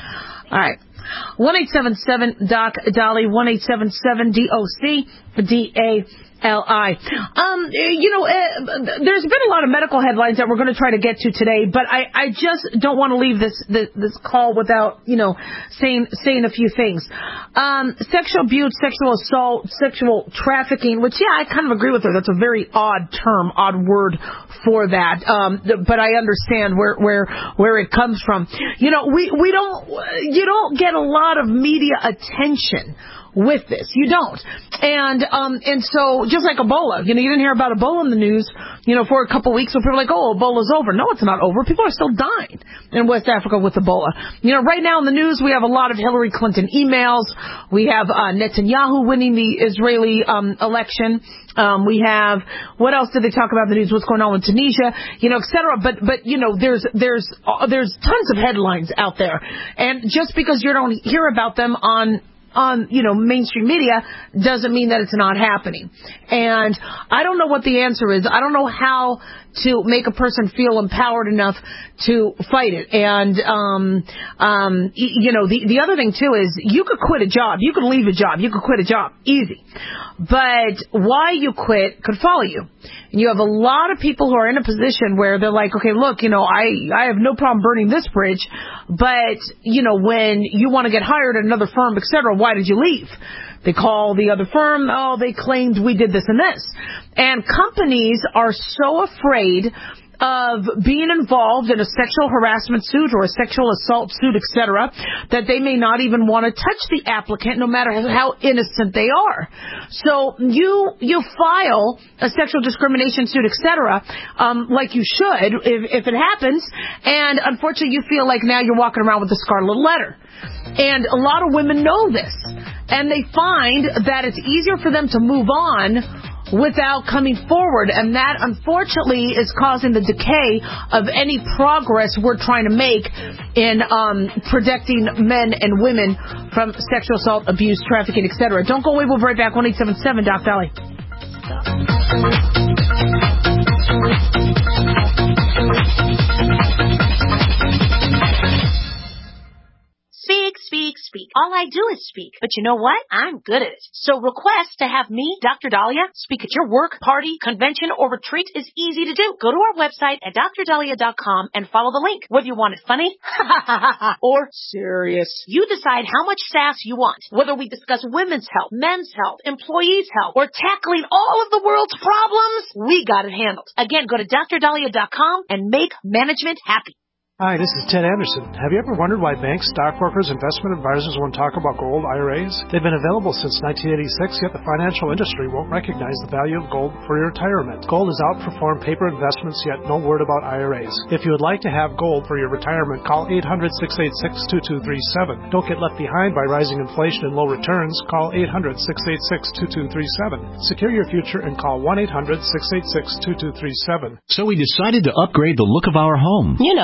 All right. one eight seven seven D O C Dolly, one eight seven seven D O C D A L I. Um, you know, uh, there's been a lot of medical headlines that we're going to try to get to today, but I, I just don't want to leave this, this this call without, you know, saying saying a few things. Um, sexual abuse, sexual assault, sexual trafficking, which, yeah, I kind of agree with her. That's a very odd term, odd word for that. Um, but I understand where where where it comes from. You know, we we don't you don't get a lot of media attention with this. You don't. And um and so just like Ebola, you know, you didn't hear about Ebola in the news, you know, for a couple of weeks when people were like, oh, Ebola's over. No, it's not over. People are still dying in West Africa with Ebola. You know, right now in the news, we have a lot of Hillary Clinton emails. We have uh, Netanyahu winning the Israeli um election. Um, we have, what else did they talk about in the news? What's going on with Tunisia, you know, et cetera. But, but, you know, there's, there's, uh, there's tons of headlines out there. And just because you don't hear about them on, on, you know, mainstream media doesn't mean that it's not happening. And I don't know what the answer is. I don't know how to make a person feel empowered enough to fight it. And, um, um, you know, the, the other thing, too, is you could quit a job. You could leave a job. You could quit a job. Easy. But why you quit could follow you. And you have a lot of people who are in a position where they're like, okay, look, you know, I, I have no problem burning this bridge, but, you know, when you want to get hired at another firm, et cetera, why did you leave? They call the other firm, oh, they claimed we did this and this. And companies are so afraid of being involved in a sexual harassment suit or a sexual assault suit, et cetera, that they may not even want to touch the applicant, no matter how innocent they are. So you you file a sexual discrimination suit, et cetera, um, like you should if, if it happens, and unfortunately you feel like now you're walking around with a scarlet letter. And a lot of women know this, and they find that it's easier for them to move on without coming forward, and that unfortunately is causing the decay of any progress we're trying to make in um, protecting men and women from sexual assault, abuse, trafficking, et cetera. Don't go away. We'll be right back. one eight seven seven Doc Dolly. Speak, speak, speak. All I do is speak. But you know what? I'm good at it. So request to have me, Doctor Dahlia, speak at your work, party, convention, or retreat is easy to do. Go to our website at dr dahlia dot com and follow the link. Whether you want it funny or serious, you decide how much sass you want. Whether we discuss women's health, men's health, employees' health, or tackling all of the world's problems, we got it handled. Again, go to dr dahlia dot com and make management happy. Hi, this is Ted Anderson. Have you ever wondered why banks, stockbrokers, investment advisors won't talk about gold I R As? They've been available since nineteen eighty-six, yet the financial industry won't recognize the value of gold for your retirement. Gold has outperformed paper investments, yet no word about I R As. If you would like to have gold for your retirement, call eight hundred, six eight six, two two three seven. Don't get left behind by rising inflation and low returns. Call eight hundred, six eight six, two two three seven. Secure your future and call one eight hundred, six eight six, two two three seven. So we decided to upgrade the look of our home. You know, improve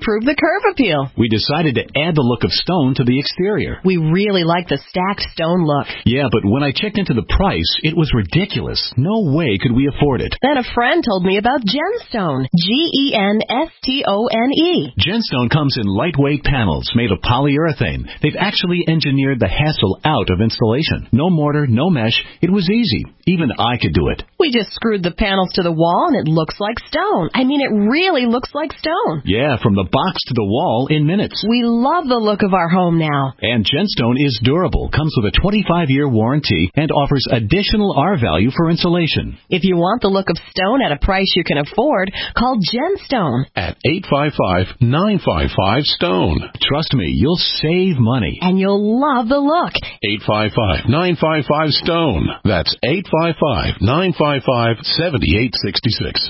improve the curve appeal. We decided to add the look of stone to the exterior. We really like the stacked stone look. Yeah, but when I checked into the price, it was ridiculous. No way could we afford it. Then a friend told me about Genstone. G E N S T O N E. Genstone comes in lightweight panels made of polyurethane. They've actually engineered the hassle out of installation. No mortar, no mesh. It was easy. Even I could do it. We just screwed the panels to the wall and it looks like stone. I mean, it really looks like stone. Yeah, from the box to the wall in minutes. We love the look of our home now. And Genstone is durable, comes with a twenty-five year warranty, and offers additional R value for insulation. If you want the look of stone at a price you can afford, call Genstone at eight five five, nine five five, STONE. Trust me, you'll save money. And you'll love the look. eight five five, nine five five, STONE. That's eight five five, nine five five, seven eight six six.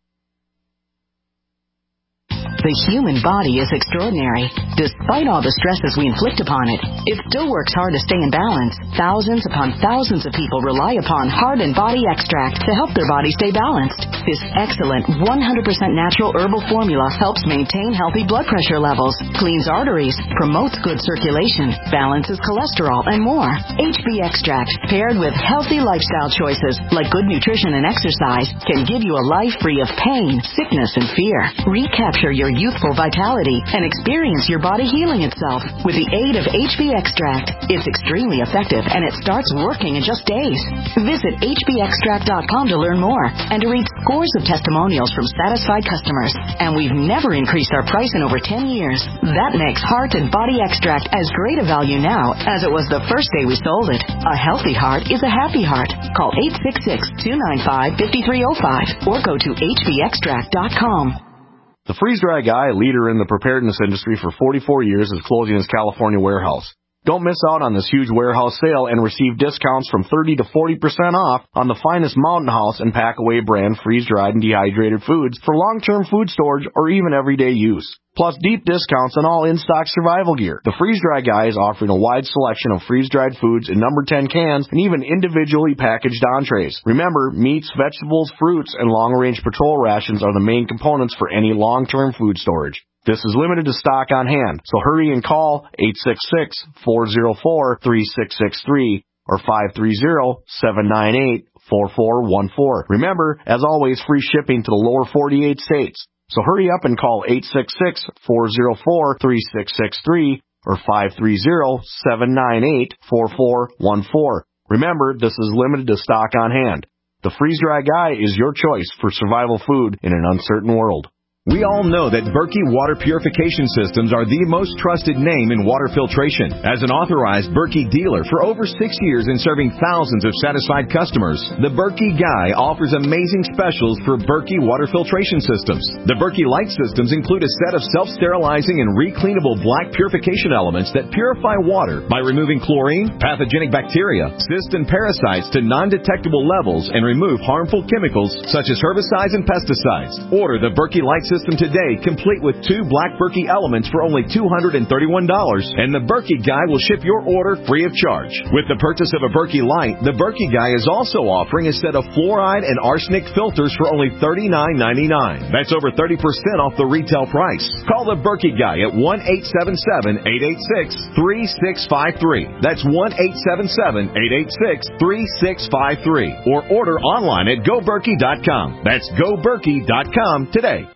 The human body is extraordinary. Despite all the stresses we inflict upon it, it still works hard to stay in balance. Thousands upon thousands of people rely upon Heart and Body Extract to help their body stay balanced. This excellent one hundred percent natural herbal formula helps maintain healthy blood pressure levels, cleans arteries, promotes good circulation, balances cholesterol, and more. H B Extract, paired with healthy lifestyle choices like good nutrition and exercise, can give you a life free of pain, sickness, and fear. Recapture your youthful vitality and experience your body healing itself with the aid of H B Extract. It's extremely effective and it starts working in just days. Visit H B extract dot com to learn more and to read scores of testimonials from satisfied customers. And we've never increased our price in over ten years. That makes Heart and Body Extract as great a value now as it was the first day we sold it. A healthy heart is a happy heart. Call eight six six, two nine five, five three zero five or go to H B extract dot com. The Freeze Dry Guy, a leader in the preparedness industry for forty-four years, is closing his California warehouse. Don't miss out on this huge warehouse sale and receive discounts from thirty to forty percent off on the finest Mountain House and Packaway brand freeze-dried and dehydrated foods for long-term food storage or even everyday use. Plus deep discounts on all in-stock survival gear. The Freeze Dry Guy is offering a wide selection of freeze-dried foods in number ten cans and even individually packaged entrees. Remember, meats, vegetables, fruits, and long-range patrol rations are the main components for any long-term food storage. This is limited to stock on hand, so hurry and call eight six six, four zero four, three six six three or five three zero, seven nine eight, four four one four. Remember, as always, free shipping to the lower forty-eight states. So hurry up and call eight six six, four zero four, three six six three or five three zero, seven nine eight, four four one four. Remember, this is limited to stock on hand. The Freeze Dry Guy is your choice for survival food in an uncertain world. We all know that Berkey Water Purification Systems are the most trusted name in water filtration. As an authorized Berkey dealer for over six years and serving thousands of satisfied customers, the Berkey Guy offers amazing specials for Berkey Water Filtration Systems. The Berkey Light Systems include a set of self-sterilizing and recleanable black purification elements that purify water by removing chlorine, pathogenic bacteria, cysts, and parasites to non-detectable levels and remove harmful chemicals such as herbicides and pesticides. Order the Berkey Light System System today, complete with two black Berkey elements for only two hundred thirty-one dollars, and the Berkey Guy will ship your order free of charge. With the purchase of a Berkey Light, the Berkey Guy is also offering a set of fluoride and arsenic filters for only thirty-nine ninety-nine. That's over thirty percent off the retail price. Call the Berkey Guy at one eight seven seven, eight eight six, three six five three. That's one eight seven seven, eight eight six, three six five three. Or order online at go berkey dot com. That's go berkey dot com today.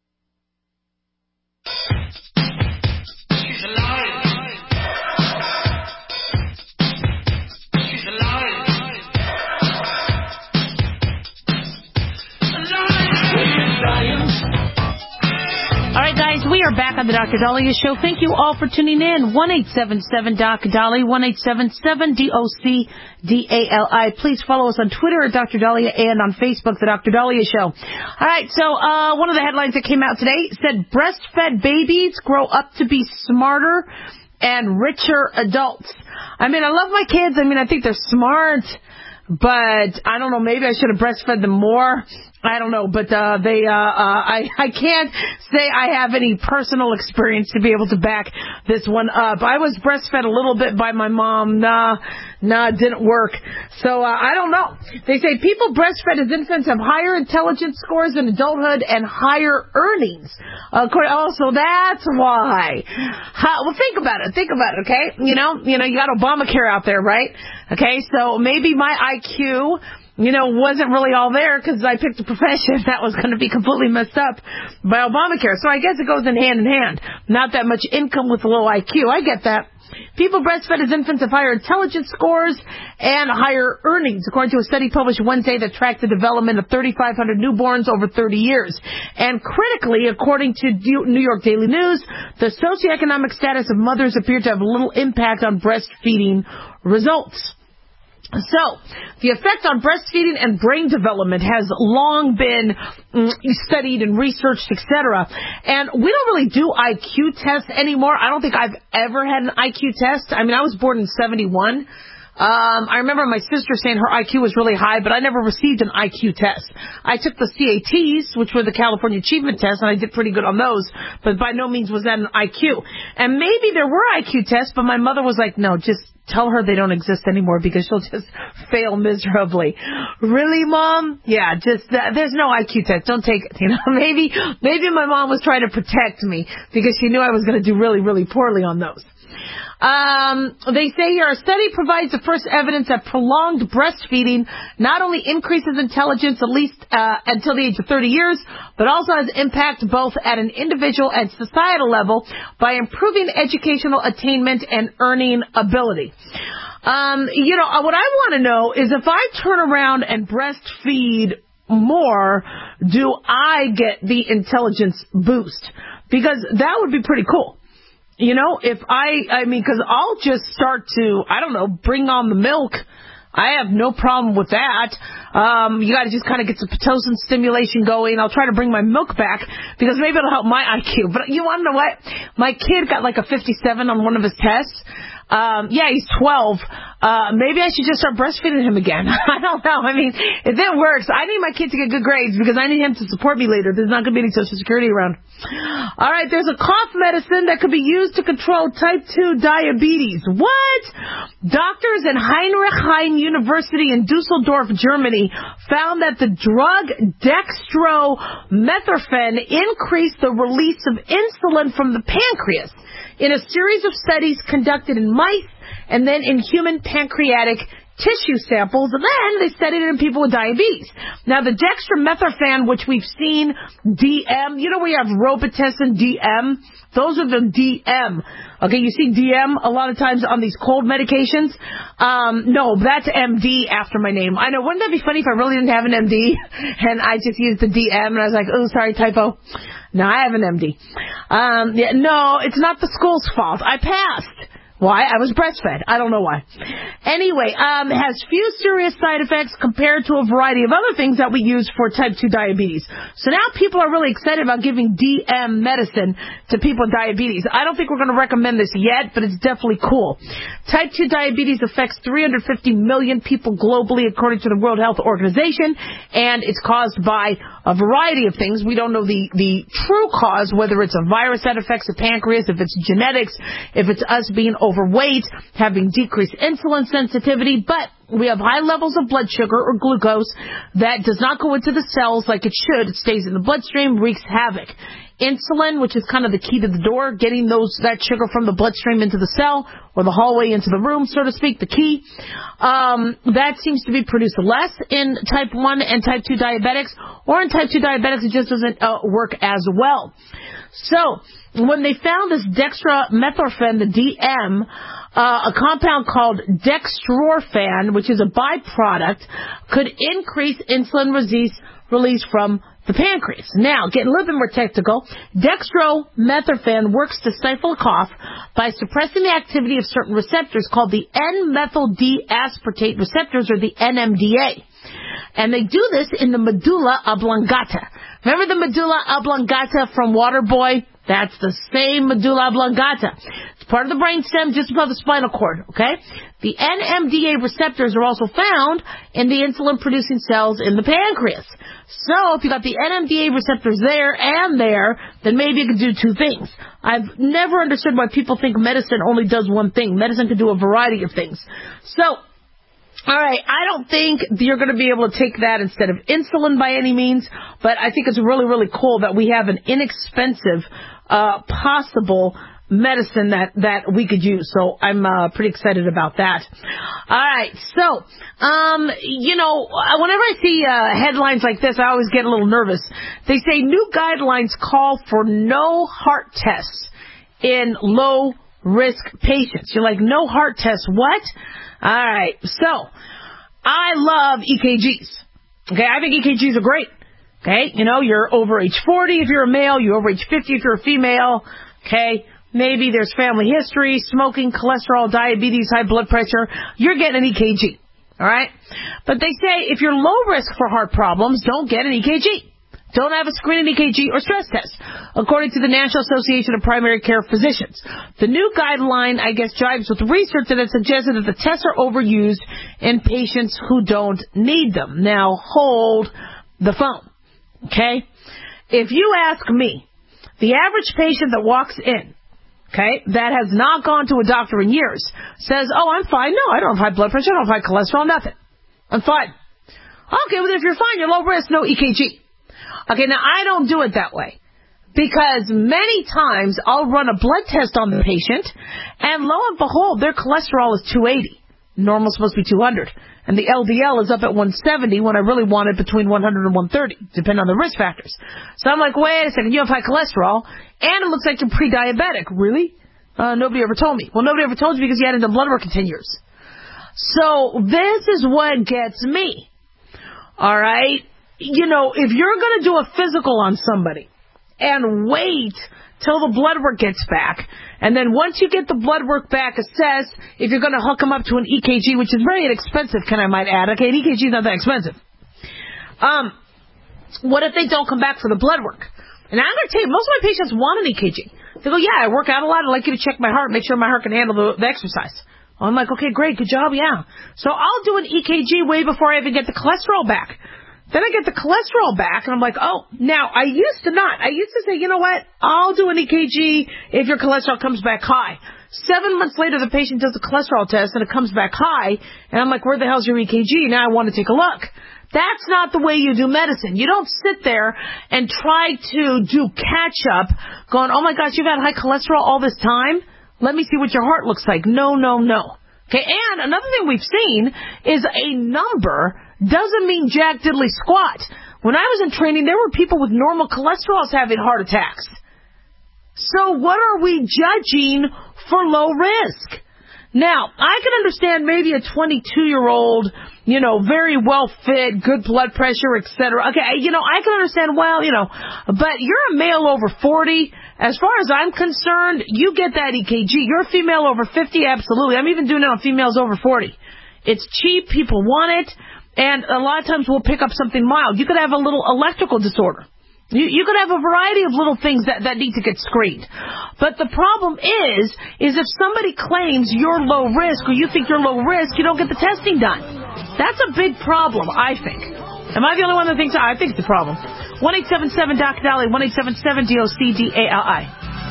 All right, guys, we are back on the Doctor Dahlia Show. Thank you all for tuning in. one eight seven seven, D O C, Dali, one eight seven seven, D O C, D A L I. Please follow us on Twitter at Doctor Dahlia and on Facebook, The Doctor Dahlia Show. All right, so uh one of the headlines that came out today said breastfed babies grow up to be smarter and richer adults. I mean, I love my kids. I mean, I think they're smart, but I don't know, maybe I should have breastfed them more. I don't know, but uh, they, uh, uh, I, I can't say I have any personal experience to be able to back this one up. I was breastfed a little bit by my mom. Nah, nah, it didn't work. So uh, I don't know. They say people breastfed as infants have higher intelligence scores in adulthood and higher earnings. Uh, oh, so that's why. How, well, think about it. Think about it, okay? You know, you know, you got Obamacare out there, right? Okay, so maybe my I Q, you know, wasn't really all there because I picked a profession that was going to be completely messed up by Obamacare. So I guess it goes in hand in hand. Not that much income with a low I Q. I get that. People breastfed as infants have higher intelligence scores and higher earnings, according to a study published Wednesday that tracked the development of thirty-five hundred newborns over thirty years. And critically, according to New York Daily News, the socioeconomic status of mothers appeared to have little impact on breastfeeding results. So, the effect on breastfeeding and brain development has long been mm, studied and researched, et cetera. And we don't really do I Q tests anymore. I don't think I've ever had an I Q test. I mean, I was born in seventy-one. Um, I remember my sister saying her I Q was really high, but I never received an I Q test. I took the C A Ts, which were the California Achievement Tests, and I did pretty good on those, but by no means was that an I Q. And maybe there were I Q tests, but my mother was like, no, just tell her they don't exist anymore because she'll just fail miserably. Really, Mom? Yeah, just, uh, there's no I Q test. Don't take it. You know, maybe, maybe my mom was trying to protect me because she knew I was going to do really, really poorly on those. Um, they say here, a study provides the first evidence that prolonged breastfeeding not only increases intelligence at least uh, until the age of thirty years, but also has impact both at an individual and societal level by improving educational attainment and earning ability. Um, you know, what I want to know is if I turn around and breastfeed more, do I get the intelligence boost? Because that would be pretty cool. You know, if I, I mean, because I'll just start to, I don't know, bring on the milk. I have no problem with that. Um, you got to just kind of get some Pitocin stimulation going. I'll try to bring my milk back because maybe it'll help my I Q. But you want to know what? My kid got like a fifty-seven on one of his tests. Um, yeah, he's twelve. Uh, maybe I should just start breastfeeding him again. I don't know. I mean, if it works, I need my kid to get good grades because I need him to support me later. There's not going to be any Social Security around. All right, there's a cough medicine that could be used to control type two diabetes. What? Doctors at Heinrich Heine University in Dusseldorf, Germany, found that the drug dextromethorphan increased the release of insulin from the pancreas in a series of studies conducted in mice and then in human pancreatic tissue samples, and then they studied it in people with diabetes. Now, the dextromethorphan, which we've seen, D M, you know we have Robitussin D M? Those are the D M. Okay, you see D M a lot of times on these cold medications. Um, no, that's M D after my name. I know, wouldn't that be funny if I really didn't have an M D and I just used the D M and I was like, oh, sorry, typo. No, I have an M D. Um, yeah, no, it's not the school's fault. I passed. Why? I was breastfed. I don't know why. Anyway, um, it has few serious side effects compared to a variety of other things that we use for type two diabetes. So now people are really excited about giving D M medicine to people with diabetes. I don't think we're going to recommend this yet, but it's definitely cool. Type two diabetes affects three hundred fifty million people globally, according to the World Health Organization, and it's caused by a variety of things. We don't know the, the true cause, whether it's a virus that affects the pancreas, if it's genetics, if it's us being overweight, having decreased insulin sensitivity, but we have high levels of blood sugar or glucose that does not go into the cells like it should. It stays in the bloodstream, wreaks havoc. Insulin, which is kind of the key to the door, getting those that sugar from the bloodstream into the cell or the hallway into the room, so to speak, the key. Um, that seems to be produced less in type one and type two diabetics, or in type two diabetics it just doesn't uh, work as well. So, when they found this dextromethorphan, the D M, uh, a compound called dextrorphan, which is a byproduct, could increase insulin release, release from the pancreas. Now, getting a little bit more technical, dextromethorphan works to stifle a cough by suppressing the activity of certain receptors called the N-methyl D-aspartate receptors, or the N M D A. And they do this in the medulla oblongata. Remember the medulla oblongata from Waterboy? That's the same medulla oblongata. It's part of the brainstem just above the spinal cord, okay? The N M D A receptors are also found in the insulin-producing cells in the pancreas. So if you got the N M D A receptors there and there, then maybe it could do two things. I've never understood why people think medicine only does one thing. Medicine can do a variety of things. So, all right, I don't think you're going to be able to take that instead of insulin by any means, but I think it's really, really cool that we have an inexpensive uh possible medicine that that we could use. So I'm uh, pretty excited about that. All right, so um you know, whenever I see uh, headlines like this, I always get a little nervous. They say new guidelines call for no heart tests in low risk patients. You're like, no heart tests, what? All right, so I love E K Gs. Okay, I think E K Gs are great. Okay, you know, you're over age forty if you're a male, you're over age fifty if you're a female. Okay, maybe there's family history, smoking, cholesterol, diabetes, high blood pressure. You're getting an E K G. All right? But they say if you're low risk for heart problems, don't get an E K G. Don't have a screening E K G or stress test, according to the National Association of Primary Care Physicians. The new guideline, I guess, jives with research that has suggested that the tests are overused in patients who don't need them. Now, hold the phone. Okay? If you ask me, the average patient that walks in, okay, that has not gone to a doctor in years, says, oh, I'm fine. No, I don't have high blood pressure. I don't have high cholesterol, nothing. I'm fine. Okay, well, if you're fine, you're low risk, no E K G. Okay, now, I don't do it that way. Because many times I'll run a blood test on the patient, and lo and behold, their cholesterol is two eighty. Normal is supposed to be two hundred. And the L D L is up at one seventy when I really want it between one hundred and one thirty, depending on the risk factors. So I'm like, wait a second, you have high cholesterol, and it looks like you're pre-diabetic. Really? Uh, nobody ever told me. Well, nobody ever told you because you hadn't done blood work in ten years. So this is what gets me. All right? You know, if you're going to do a physical on somebody and wait till the blood work gets back, and then once you get the blood work back, assess if you're going to hook them up to an E K G, which is very inexpensive, can I might add. Okay, an E K G is not that expensive. Um, what if they don't come back for the blood work? And I'm going to tell you, most of my patients want an E K G. They go, yeah, I work out a lot. I'd like you to check my heart, make sure my heart can handle the, the exercise. I'm like, okay, great, good job, yeah. So I'll do an E K G way before I even get the cholesterol back. Then I get the cholesterol back, and I'm like, oh, now, I used to not. I used to say, you know what, I'll do an E K G if your cholesterol comes back high. Seven months later, the patient does the cholesterol test, and it comes back high, and I'm like, where the hell's your E K G? Now I want to take a look. That's not the way you do medicine. You don't sit there and try to do catch-up, going, oh, my gosh, you've had high cholesterol all this time? Let me see what your heart looks like. No, no, no. Okay, and another thing we've seen is a number doesn't mean jack diddly squat. When I was in training, there were people with normal cholesterols having heart attacks. So what are we judging for low risk? Now, I can understand maybe a twenty-two-year-old, you know, very well fit, good blood pressure, et cetera. Okay, you know, I can understand, well, you know, but you're a male over forty. As far as I'm concerned, you get that E K G. You're a female over fifty, absolutely. I'm even doing it on females over forty. It's cheap, people want it, and a lot of times we'll pick up something mild. You could have a little electrical disorder. You, you could have a variety of little things that, that need to get screened. But the problem is, is if somebody claims you're low risk or you think you're low risk, you don't get the testing done. That's a big problem, I think. Am I the only one that thinks? I think it's a problem. one eight seven seven D O C D A L I, one eight seven seven D O C D A L I.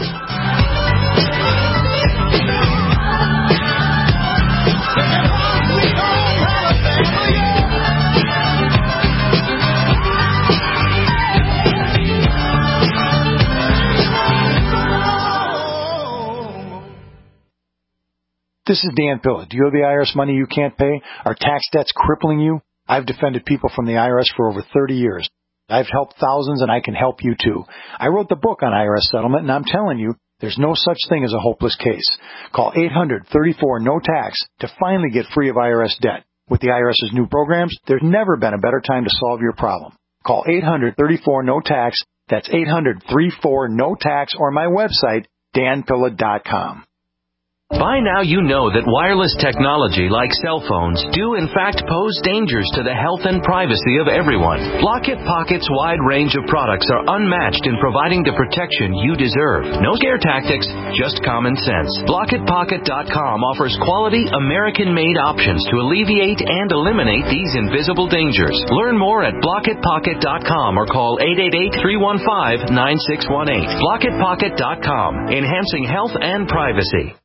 This is Dan Pilla. Do you owe the I R S money you can't pay? Are tax debts crippling you? I've defended people from the I R S for over thirty years. I've helped thousands, and I can help you too. I wrote the book on I R S settlement, and I'm telling you, there's no such thing as a hopeless case. Call eight hundred, thirty-four, no tax to finally get free of I R S debt. With the IRS's new programs, there's never been a better time to solve your problem. Call eight hundred, thirty-four, no tax. That's eight hundred, thirty-four, no tax, or my website, dan pilla dot com. By now you know that wireless technology like cell phones do in fact pose dangers to the health and privacy of everyone. Blockit Pocket's wide range of products are unmatched in providing the protection you deserve. No scare tactics, just common sense. Blockit Pocket dot com offers quality American-made options to alleviate and eliminate these invisible dangers. Learn more at Blockit Pocket dot com or call eight eight eight, three one five, nine six one eight. Blockit Pocket dot com, enhancing health and privacy.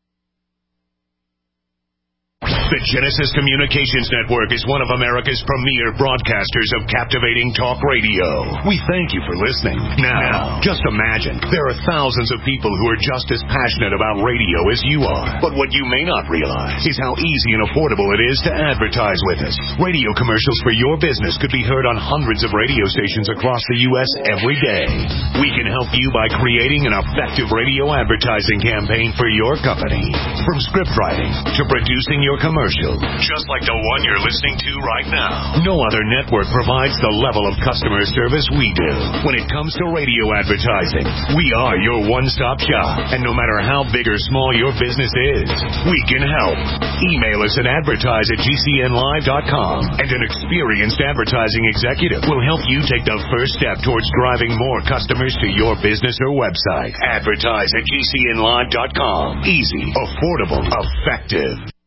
The Genesis Communications Network is one of America's premier broadcasters of captivating talk radio. We thank you for listening. Now, just imagine, there are thousands of people who are just as passionate about radio as you are. But what you may not realize is how easy and affordable it is to advertise with us. Radio commercials for your business could be heard on hundreds of radio stations across the U S every day. We can help you by creating an effective radio advertising campaign for your company. From script writing to producing your commercial. Just like the one you're listening to right now. No other network provides the level of customer service we do. When it comes to radio advertising, we are your one-stop shop. And no matter how big or small your business is, we can help. Email us at advertise at G C N live dot com, and an experienced advertising executive will help you take the first step towards driving more customers to your business or website. Advertise at G C N live dot com. Easy, affordable, effective.